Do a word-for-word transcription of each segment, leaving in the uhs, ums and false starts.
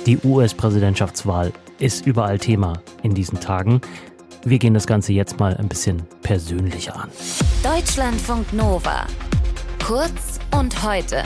Die U S-Präsidentschaftswahl ist überall Thema in diesen Tagen. Wir gehen das Ganze jetzt mal ein bisschen persönlicher an. Deutschlandfunk Nova. Kurz und heute.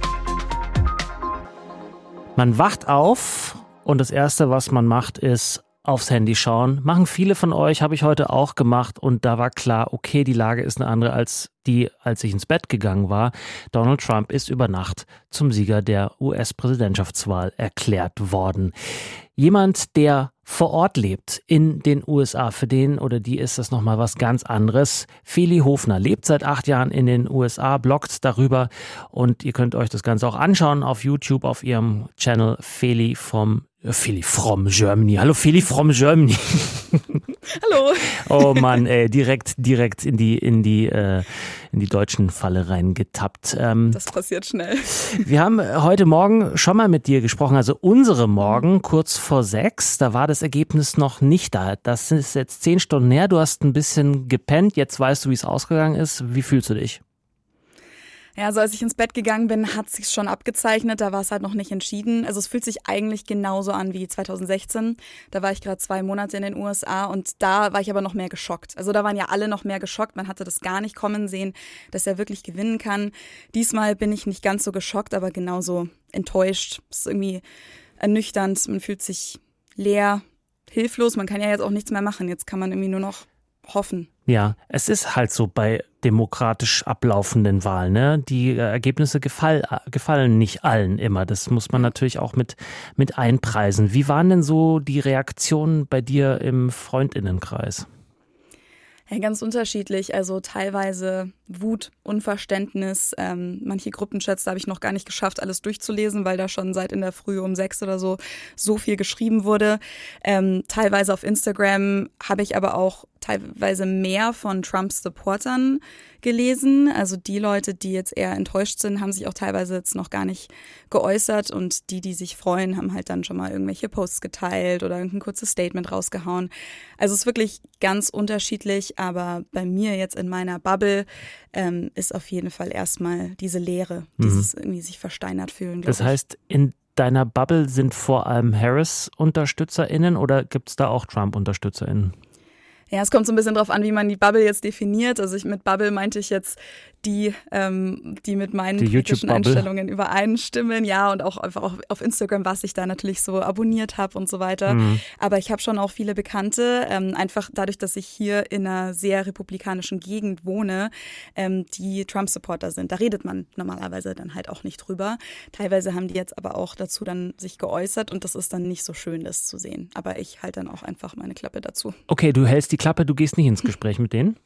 Man wacht auf und das Erste, was man macht, ist aufs Handy schauen. Machen viele von euch, habe ich heute auch gemacht und da war klar, okay, die Lage ist eine andere als die, als ich ins Bett gegangen war. Donald Trump ist über Nacht zum Sieger der U S-Präsidentschaftswahl erklärt worden. Jemand, der vor Ort lebt in den U S A, für den oder die ist das nochmal was ganz anderes. Feli Hofner lebt seit acht Jahren in den U S A, bloggt darüber und ihr könnt euch das Ganze auch anschauen auf YouTube, auf ihrem Channel Feli vom Feli from Germany. Hallo Feli from Germany. Hallo. Oh Mann, ey, direkt, direkt in die, in die, äh, in die deutschen Falle reingetappt. Ähm, das passiert schnell. Wir haben heute Morgen schon mal mit dir gesprochen, also unsere Morgen, kurz vor sechs. Da war das Ergebnis noch nicht da. Das ist jetzt zehn Stunden her. Du hast ein bisschen gepennt. Jetzt weißt du, wie es ausgegangen ist. Wie fühlst du dich? Ja, also als ich ins Bett gegangen bin, hat es sich schon abgezeichnet. Da war es halt noch nicht entschieden. Also es fühlt sich eigentlich genauso an wie zwanzig sechzehn. Da war ich gerade zwei Monate in den U S A und da war ich aber noch mehr geschockt. Also da waren ja alle noch mehr geschockt. Man hatte das gar nicht kommen sehen, dass er wirklich gewinnen kann. Diesmal bin ich nicht ganz so geschockt, aber genauso enttäuscht. Es ist irgendwie ernüchternd. Man fühlt sich leer, hilflos. Man kann ja jetzt auch nichts mehr machen. Jetzt kann man irgendwie nur noch hoffen. Ja, es ist halt so bei demokratisch ablaufenden Wahlen, ne? Die äh, Ergebnisse gefall, gefallen nicht allen immer. Das muss man natürlich auch mit, mit einpreisen. Wie waren denn so die Reaktionen bei dir im Freundinnenkreis? Ja, ganz unterschiedlich. Also teilweise Wut, Unverständnis. Ähm, manche Gruppenchats, da habe ich noch gar nicht geschafft, alles durchzulesen, weil da schon seit in der Früh um sechs oder so so viel geschrieben wurde. Ähm, teilweise auf Instagram habe ich aber auch teilweise mehr von Trumps Supportern gelesen. Also die Leute, die jetzt eher enttäuscht sind, haben sich auch teilweise jetzt noch gar nicht geäußert und die, die sich freuen, haben halt dann schon mal irgendwelche Posts geteilt oder irgendein kurzes Statement rausgehauen. Also es ist wirklich ganz unterschiedlich, aber bei mir jetzt in meiner Bubble ähm, ist auf jeden Fall erstmal diese Leere, mhm. dieses irgendwie sich versteinert fühlen. Das heißt, in deiner Bubble sind vor allem Harris-UnterstützerInnen oder gibt es da auch Trump-UnterstützerInnen? Ja, es kommt so ein bisschen drauf an, wie man die Bubble jetzt definiert. Also ich mit Bubble meinte ich jetzt die, ähm, die mit meinen die politischen Einstellungen übereinstimmen. Ja, und auch einfach auf, auf Instagram, was ich da natürlich so abonniert habe und so weiter. Mhm. Aber ich habe schon auch viele Bekannte, ähm, einfach dadurch, dass ich hier in einer sehr republikanischen Gegend wohne, ähm, die Trump-Supporter sind. Da redet man normalerweise dann halt auch nicht drüber. Teilweise haben die jetzt aber auch dazu dann sich geäußert und das ist dann nicht so schön, das zu sehen. Aber ich halte dann auch einfach meine Klappe dazu. Okay, du hältst die Klappe, du gehst nicht ins Gespräch mit denen?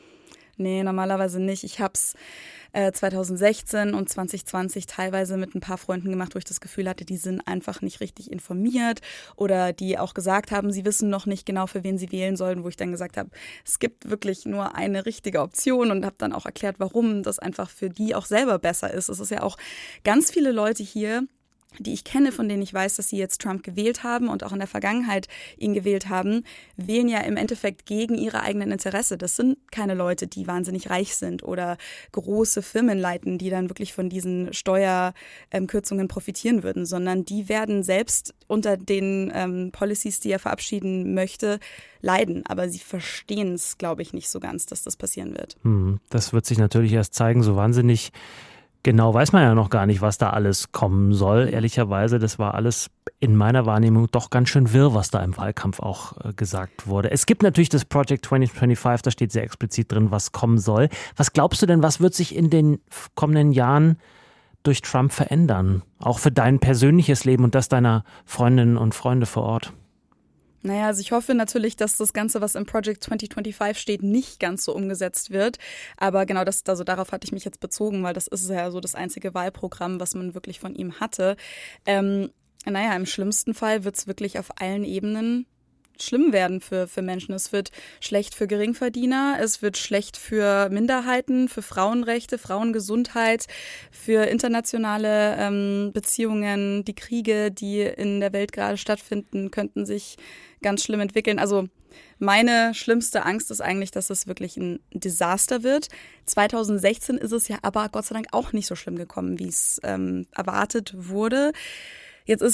Nee, normalerweise nicht. Ich habe es äh, zwanzig sechzehn und zwanzig zwanzig teilweise mit ein paar Freunden gemacht, wo ich das Gefühl hatte, die sind einfach nicht richtig informiert oder die auch gesagt haben, sie wissen noch nicht genau, für wen sie wählen sollen, wo ich dann gesagt habe, es gibt wirklich nur eine richtige Option und habe dann auch erklärt, warum das einfach für die auch selber besser ist. Es ist ja auch ganz viele Leute hier, die ich kenne, von denen ich weiß, dass sie jetzt Trump gewählt haben und auch in der Vergangenheit ihn gewählt haben, wählen ja im Endeffekt gegen ihre eigenen Interesse. Das sind keine Leute, die wahnsinnig reich sind oder große Firmen leiten, die dann wirklich von diesen Steuerkürzungen profitieren würden, sondern die werden selbst unter den ähm, Policies, die er verabschieden möchte, leiden. Aber sie verstehen es, glaube ich, nicht so ganz, dass das passieren wird. Das wird sich natürlich erst zeigen, so wahnsinnig genau weiß man ja noch gar nicht, was da alles kommen soll. Ehrlicherweise, das war alles in meiner Wahrnehmung doch ganz schön wirr, was da im Wahlkampf auch äh, gesagt wurde. Es gibt natürlich das Project zwanzig fünfundzwanzig, da steht sehr explizit drin, was kommen soll. Was glaubst du denn, was wird sich in den kommenden Jahren durch Trump verändern? Auch für dein persönliches Leben und das deiner Freundinnen und Freunde vor Ort? Naja, also ich hoffe natürlich, dass das Ganze, was im Project zwanzig fünfundzwanzig steht, nicht ganz so umgesetzt wird. Aber genau das, also darauf hatte ich mich jetzt bezogen, weil das ist ja so das einzige Wahlprogramm, was man wirklich von ihm hatte. Ähm, naja, im schlimmsten Fall wird es wirklich auf allen Ebenen schlimm werden für, für Menschen. Es wird schlecht für Geringverdiener, es wird schlecht für Minderheiten, für Frauenrechte, Frauengesundheit, für internationale ähm, Beziehungen. Die Kriege, die in der Welt gerade stattfinden, könnten sich ganz schlimm entwickeln. Also meine schlimmste Angst ist eigentlich, dass es wirklich ein Desaster wird. zwanzig sechzehn ist es ja aber Gott sei Dank auch nicht so schlimm gekommen, wie es ähm, erwartet wurde. Jetzt ist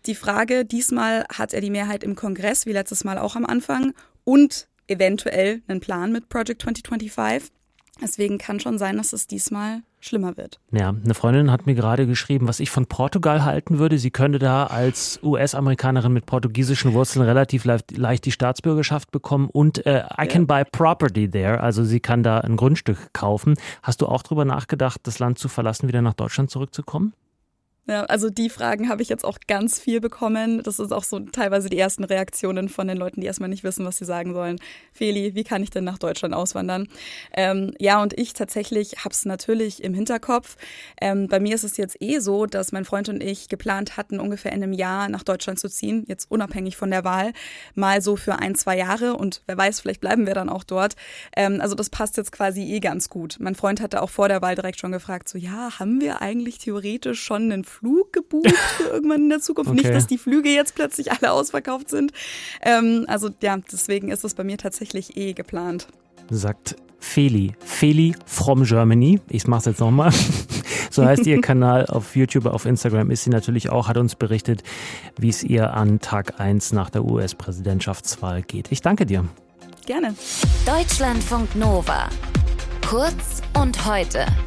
die Frage, diesmal hat er die Mehrheit im Kongress, wie letztes Mal auch am Anfang, und eventuell einen Plan mit Project zwanzig fünfundzwanzig. Deswegen kann schon sein, dass es diesmal schlimmer wird. Ja, eine Freundin hat mir gerade geschrieben, was ich von Portugal halten würde. Sie könnte da als U S-Amerikanerin mit portugiesischen Wurzeln relativ leicht, leicht die Staatsbürgerschaft bekommen und äh, I ja. can buy property there. Also sie kann da ein Grundstück kaufen. Hast du auch drüber nachgedacht, das Land zu verlassen, wieder nach Deutschland zurückzukommen? Ja, also die Fragen habe ich jetzt auch ganz viel bekommen. Das ist auch so teilweise die ersten Reaktionen von den Leuten, die erstmal nicht wissen, was sie sagen sollen. Feli, wie kann ich denn nach Deutschland auswandern? Ähm, ja, und ich tatsächlich habe es natürlich im Hinterkopf. Ähm, bei mir ist es jetzt eh so, dass mein Freund und ich geplant hatten, ungefähr in einem Jahr nach Deutschland zu ziehen, jetzt unabhängig von der Wahl, mal so für ein, zwei Jahre und wer weiß, vielleicht bleiben wir dann auch dort. Ähm, also das passt jetzt quasi eh ganz gut. Mein Freund hatte auch vor der Wahl direkt schon gefragt, so ja, haben wir eigentlich theoretisch schon einen Flug gebucht für irgendwann in der Zukunft. Okay. Nicht, dass die Flüge jetzt plötzlich alle ausverkauft sind. Ähm, also ja, deswegen ist es bei mir tatsächlich eh geplant. Sagt Feli. Feli from Germany. Ich mach's jetzt nochmal. So heißt ihr Kanal auf YouTube, auf Instagram ist sie natürlich auch, hat uns berichtet, wie es ihr an Tag eins nach der U S-Präsidentschaftswahl geht. Ich danke dir. Gerne. Deutschlandfunk Nova. Kurz und heute.